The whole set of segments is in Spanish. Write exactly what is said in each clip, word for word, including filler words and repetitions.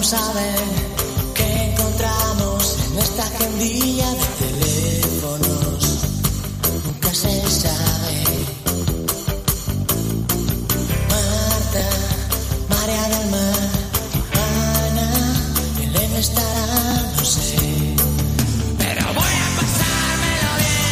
Vamos a ver qué encontramos en nuestra agendilla de teléfonos. Nunca se sabe. Marta, María del Mar, Ana, Elena estará, no sé. Pero voy a pasármelo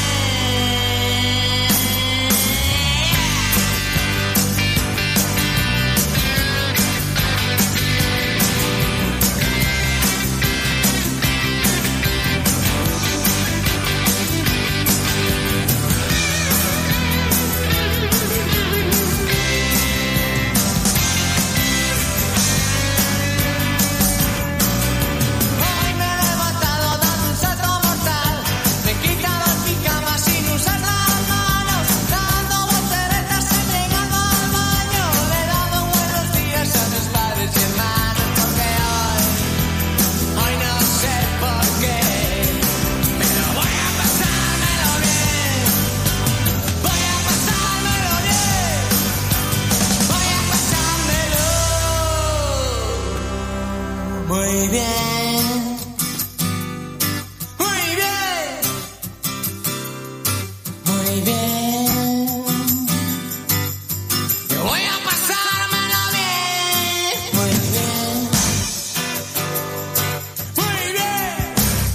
muy bien, muy bien, muy bien. Yo voy a pasármelo bien, muy bien, muy bien,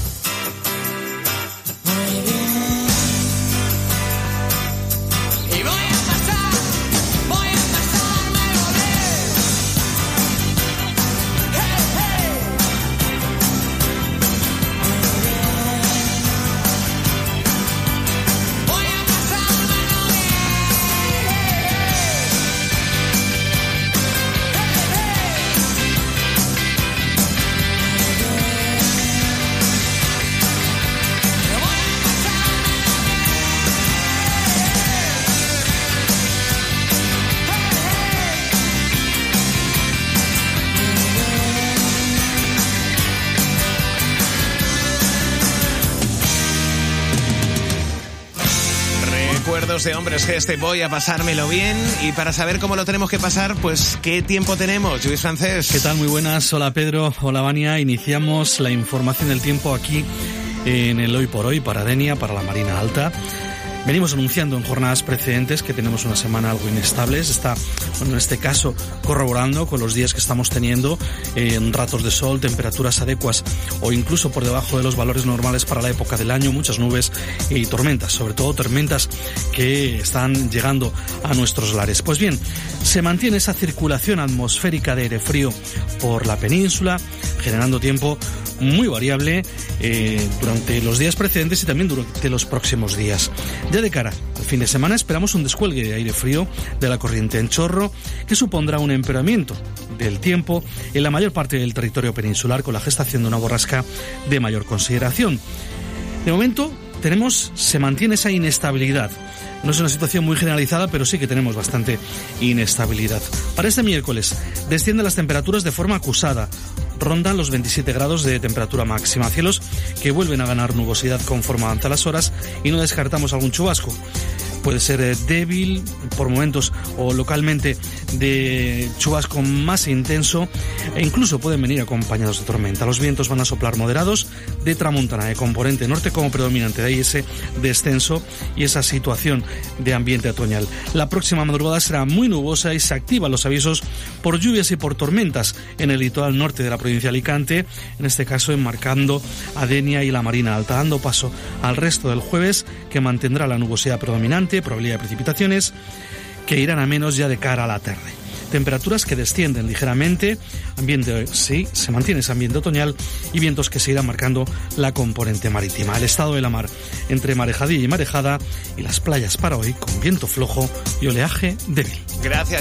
muy bien. Y voy a pasar, voy a pasármelo bien. Hey, hey. Voy a pasármelo Recuerdos de Hombres G, este voy a pasármelo bien. Y para saber cómo lo tenemos que pasar, pues ¿qué tiempo tenemos, Luis Francés? ¿Qué tal? Muy buenas. Hola Pedro, hola Vania. Iniciamos la información del tiempo aquí en el Hoy por Hoy para Denia, para la Marina Alta. Venimos anunciando en jornadas precedentes que tenemos una semana algo inestable. Se está, bueno, en este caso, corroborando con los días que estamos teniendo en ratos de sol, temperaturas adecuadas o incluso por debajo de los valores normales para la época del año, muchas nubes y tormentas, sobre todo tormentas que están llegando a nuestros lares. Pues bien, se mantiene esa circulación atmosférica de aire frío por la península, generando tiempo muy variable eh, durante los días precedentes y también durante los próximos días. Ya de cara al fin de semana esperamos un descuelgue de aire frío de la corriente en chorro que supondrá un empeoramiento del tiempo en la mayor parte del territorio peninsular con la gestación de una borrasca de mayor consideración. De momento tenemos, se mantiene esa inestabilidad. No es una situación muy generalizada, pero sí que tenemos bastante inestabilidad. Para este miércoles descienden las temperaturas de forma acusada. Rondan los veintisiete grados de temperatura máxima. Cielos que vuelven a ganar nubosidad conforme avanzan las horas y no descartamos algún chubasco. Puede ser eh, débil por momentos o localmente de chubasco más intenso e incluso pueden venir acompañados de tormenta. Los vientos van a soplar moderados de tramontana de componente norte como predominante, de ahí ese descenso y esa situación de ambiente otoñal. La próxima madrugada será muy nubosa y se activan los avisos por lluvias y por tormentas en el litoral norte de la provincia de Alicante, en este caso enmarcando a Denia y la Marina Alta, dando paso al resto del jueves que mantendrá la nubosidad predominante, probabilidad de precipitaciones que irán a menos ya de cara a la tarde. Temperaturas que descienden ligeramente, ambiente, sí, se mantiene ese ambiente otoñal y vientos que se irán marcando la componente marítima. El estado de la mar entre marejadilla y marejada y las playas para hoy con viento flojo y oleaje débil. Gracias.